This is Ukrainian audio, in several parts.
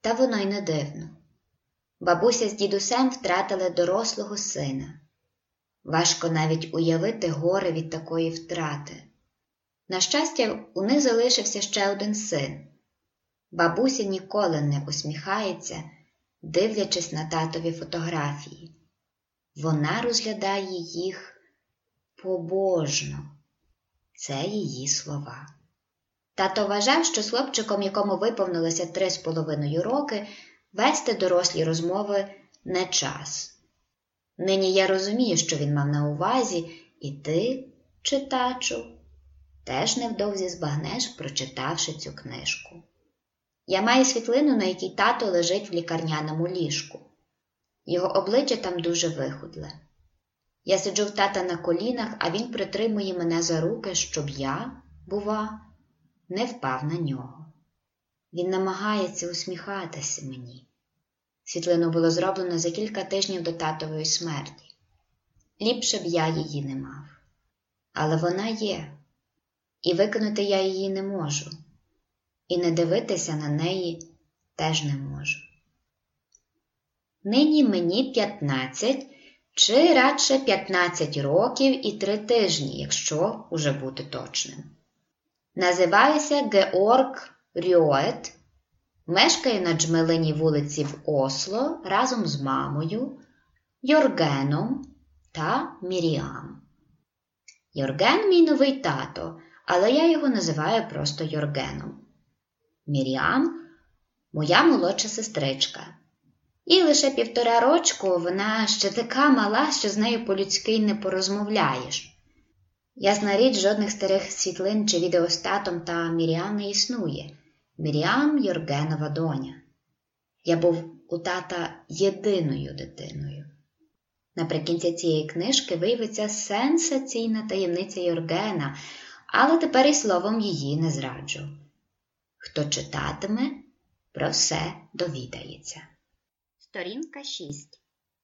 Та воно й не дивно. Бабуся з дідусем втратили дорослого сина. Важко навіть уявити горе від такої втрати. На щастя, у них залишився ще один син. Бабуся ніколи не усміхається, дивлячись на татові фотографії. Вона розглядає їх побожно. Це її слова. Тато вважав, що з хлопчиком, якому виповнилося 3,5 роки, вести дорослі розмови не час. Нині я розумію, що він мав на увазі, і ти, читачу, теж невдовзі збагнеш, прочитавши цю книжку. Я маю світлину, на якій тато лежить в лікарняному ліжку. Його обличчя там дуже вихудле. Я сиджу в тата на колінах, а він притримує мене за руки, щоб я, бува, не впав на нього. Він намагається усміхатися мені. Світлину було зроблено за кілька тижнів до татової смерті. Ліпше б я її не мав. Але вона є. І викинути я її не можу. І не дивитися на неї теж не можу. Нині мені 15, чи радше 15 років і 3 тижні, якщо уже бути точним. Називаюся Георг Рьоет, мешкаю на Джмелиній вулиці в Осло разом з мамою, Йоргеном та Міріам. Йорген – мій новий тато, але я його називаю просто Йоргеном. Міріам – моя молодша сестричка. І лише 1,5 рочку вона ще така мала, що з нею по-людськи й не порозмовляєш. Ясна річ, жодних старих світлин чи відео з татом та Міріам не існує. Міріам – Йоргенова доня. Я був у тата єдиною дитиною. Наприкінці цієї книжки виявиться сенсаційна таємниця Йоргена, але тепер і словом її не зраджу. Хто читатиме, про все довідається. Сторінка 6.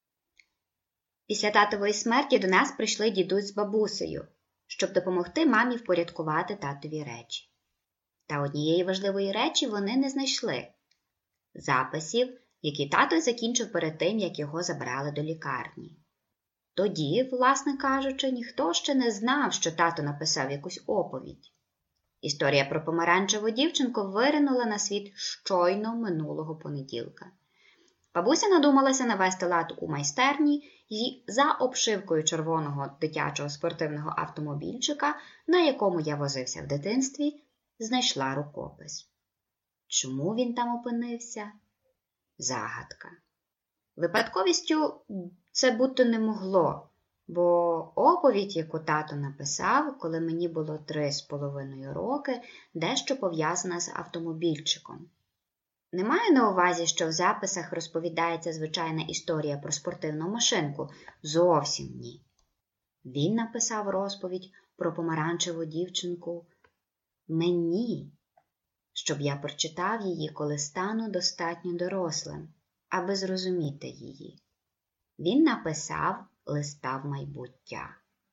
Після татової смерті до нас прийшли дідусь з бабусею, щоб допомогти мамі впорядкувати татові речі. Та однієї важливої речі вони не знайшли – записів, які тато закінчив перед тим, як його забрали до лікарні. Тоді, власне кажучи, ніхто ще не знав, що тато написав якусь оповідь. Історія про помаранчеву дівчинку виринула на світ щойно минулого понеділка. Бабуся надумалася навести лад у майстерні і за обшивкою червоного дитячого спортивного автомобільчика, на якому я возився в дитинстві, знайшла рукопис. Чому він там опинився? Загадка. Випадковістю це бути не могло, бо оповідь, яку тато написав, коли мені було 3,5 роки, дещо пов'язана з автомобільчиком. Не маю на увазі, що в записах розповідається звичайна історія про спортивну машинку. Зовсім ні. Він написав розповідь про помаранчеву дівчинку мені, щоб я прочитав її, коли стану достатньо дорослим, аби зрозуміти її. Він написав листа в майбуття.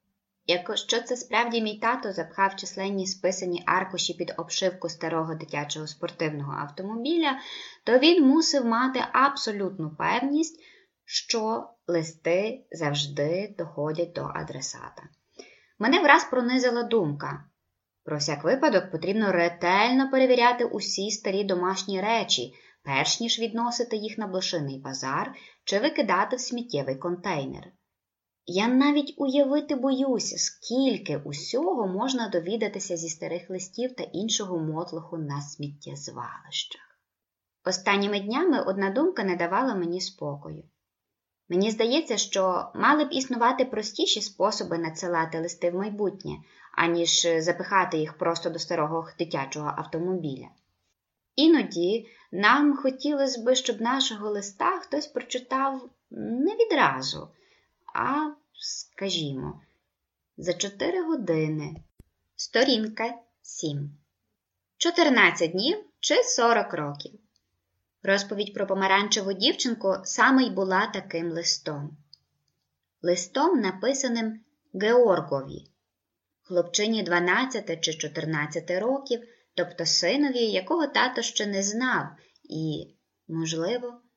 Якщо це справді мій тато запхав численні списані аркуші під обшивку старого дитячого спортивного автомобіля, то він мусив мати абсолютну певність, що листи завжди доходять до адресата. Мене враз пронизила думка. Про всяк випадок потрібно ретельно перевіряти усі старі домашні речі, перш ніж відносити їх на блошиний базар чи викидати в сміттєвий контейнер. Я навіть уявити боюся, скільки усього можна довідатися зі старих листів та іншого мотлоху на сміттєзвалищах. Останніми днями одна думка не давала мені спокою. Мені здається, що мали б існувати простіші способи надсилати листи в майбутнє, аніж запихати їх просто до старого дитячого автомобіля. Іноді нам хотілося б, щоб нашого листа хтось прочитав не відразу, а, скажімо, за 4 години. Сторінка 7. 14 днів чи 40 років. Розповідь про помаранчеву дівчинку саме й була таким листом. Листом, написаним Георгові, хлопчині 12 чи 14 років, тобто синові, якого тато ще не знав, і Можливо,